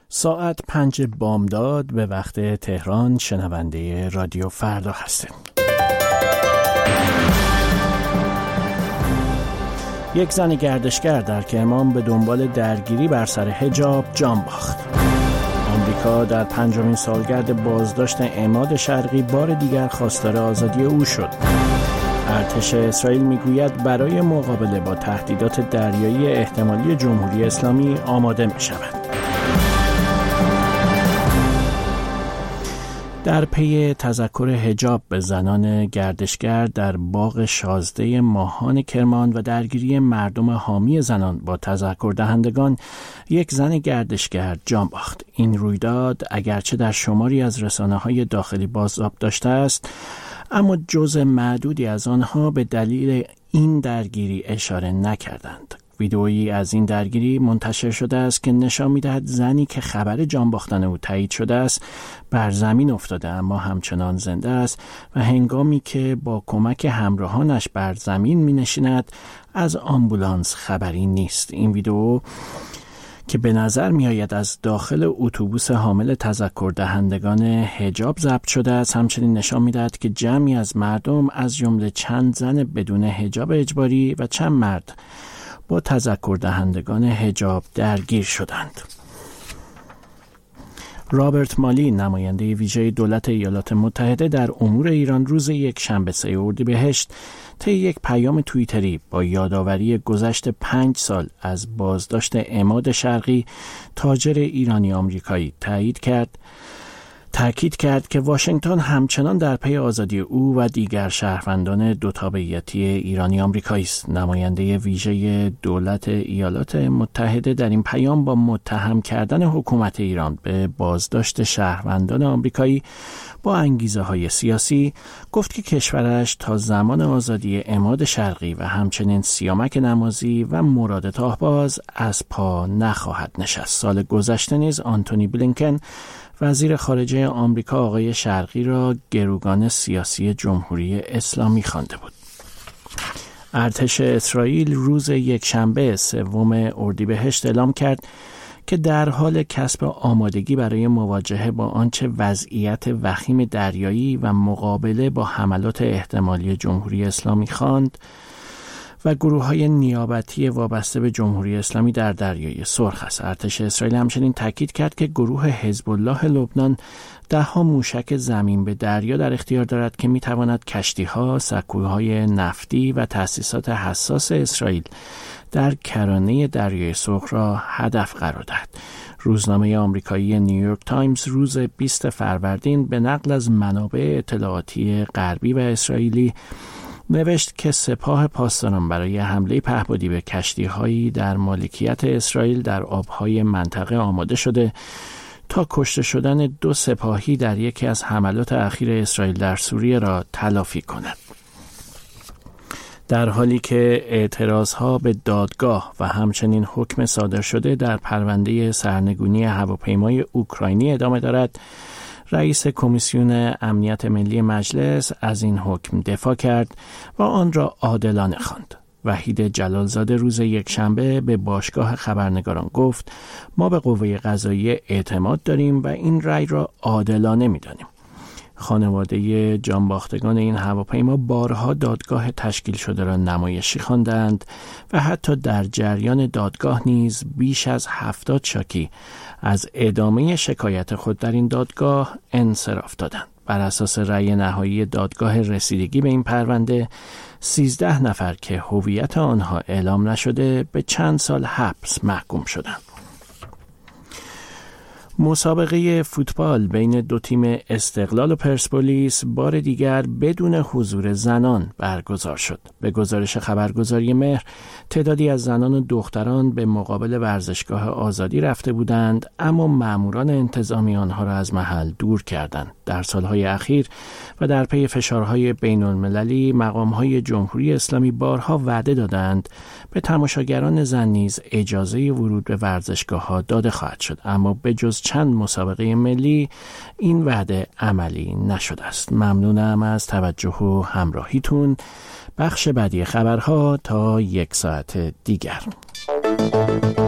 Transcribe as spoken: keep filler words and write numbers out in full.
ساعت پنج بامداد به وقت تهران. شنونده رادیو فردا هستیم. یک زن گردشگر در کرمان به دنبال درگیری بر سر حجاب جان باخت. آمریکا در پنجمین سالگرد بازداشت عماد شرقی بار دیگر خواستار آزادی او شد. ارتش اسرائیل میگوید برای مقابله با تهدیدات دریایی احتمالی جمهوری اسلامی آماده می شود. در پی تذکر حجاب به زنان گردشگر در باغ شازده ماهان کرمان و درگیری مردم حامی زنان با تذکر دهندگان، یک زن گردشگر جان باخت. این رویداد اگرچه در شماری از رسانه‌های داخلی بازداشت داشته است، اما جزء معدودی از آنها به دلیل این درگیری اشاره نکردند. ویدئویی از این درگیری منتشر شده است که نشان می‌دهد زنی که خبر جان باختن او تایید شده است بر زمین افتاده اما همچنان زنده است و هنگامی که با کمک همراهانش بر زمین می‌نشیند از آمبولانس خبری نیست. این ویدئو که به نظر می آید از داخل اتوبوس حامل تذکر دهندگان حجاب ضبط شده است، همچنین نشان می دهد که جمعی از مردم از جمله چند زن بدون حجاب اجباری و چند مرد با تذکر دهندگان حجاب درگیر شدند. رابرت مالی، نماینده ویژه دولت ایالات متحده در امور ایران، روز یک شنبه سه اردیبهشت طی یک پیام توییتری با یادآوری گذشت پنج سال از بازداشت عماد شرقی، تاجر ایرانی آمریکایی، تایید کرد تأکید کرد که واشنگتن همچنان در پی آزادی او و دیگر شهروندان دو تابعیتی ایرانی آمریکایی است. نماینده ویژه دولت ایالات متحده در این پیام با متهم کردن حکومت ایران به بازداشت شهروندان آمریکایی با انگیزه های سیاسی گفت که کشورش تا زمان آزادی عماد شرقی و همچنین سیامک نمازی و مراد تاهباز از پا نخواهد نشست. سال گذشته نیز آنتونی بلینکن، وزیر خارجه آمریکا، آقای شرقی را گروگان سیاسی جمهوری اسلامی خوانده بود. ارتش اسرائیل روز یکشنبه سوم اردیبهشت اعلام کرد که در حال کسب آمادگی برای مواجهه با آنچه وضعیت وخیم دریایی و مقابله با حملات احتمالی جمهوری اسلامی خواند و گروه‌های نیابتی وابسته به جمهوری اسلامی در دریای سرخ است. ارتش اسرائیل همچنین تاکید کرد که گروه حزب الله لبنان ده‌ها موشک زمین به دریا در اختیار دارد که می‌تواند کشتی‌ها، سکوهای نفتی و تأسیسات حساس اسرائیل در کرانه دریای سرخ را هدف قرار دهد. روزنامه آمریکایی نیویورک تایمز روز بیست فروردین به نقل از منابع اطلاعاتی غربی و اسرائیلی نوشت که سپاه پاسداران برای حمله پهپادی به کشتی‌هایی در مالکیت اسرائیل در آب‌های منطقه آماده شده تا کشته شدن دو سپاهی در یکی از حملات اخیر اسرائیل در سوریه را تلافی کند. در حالی که اعتراضها به دادگاه و همچنین حکم صادر شده در پرونده سرنگونی هواپیمای اوکراینی ادامه دارد، رئیس کمیسیون امنیت ملی مجلس از این حکم دفاع کرد و آن را عادلانه خواند. وحید جلالزاده روز یکشنبه به باشگاه خبرنگاران گفت: ما به قوه قضاییه اعتماد داریم و این رأی را عادلانه می‌دانیم. خانواده جانباختگان این هواپیما بارها دادگاه تشکیل شده را نمایشی خواندند و حتی در جریان دادگاه نیز بیش از هفتاد شاکی از ادامه شکایت خود در این دادگاه انصراف دادند. بر اساس رأی نهایی دادگاه رسیدگی به این پرونده، سیزده نفر که هویت آنها اعلام نشده به چند سال حبس محکوم شدند. مسابقه فوتبال بین دو تیم استقلال و پرسپولیس بار دیگر بدون حضور زنان برگزار شد. به گزارش خبرگزاری مهر، تعدادی از زنان و دختران به مقابل ورزشگاه آزادی رفته بودند، اما ماموران انتظامی آنها را از محل دور کردند. در سالهای اخیر و در پی فشارهای بین المللی، مقامهای جمهوری اسلامی بارها وعده دادند به تماشاگران زن نیز اجازه ورود به ورزشگاه‌ها داده خواهد شد، اما به جز چند مسابقه ملی این وعده عملی نشده است. ممنونم از توجه و همراهیتون. بخش بعدی خبرها تا یک ساعت دیگر.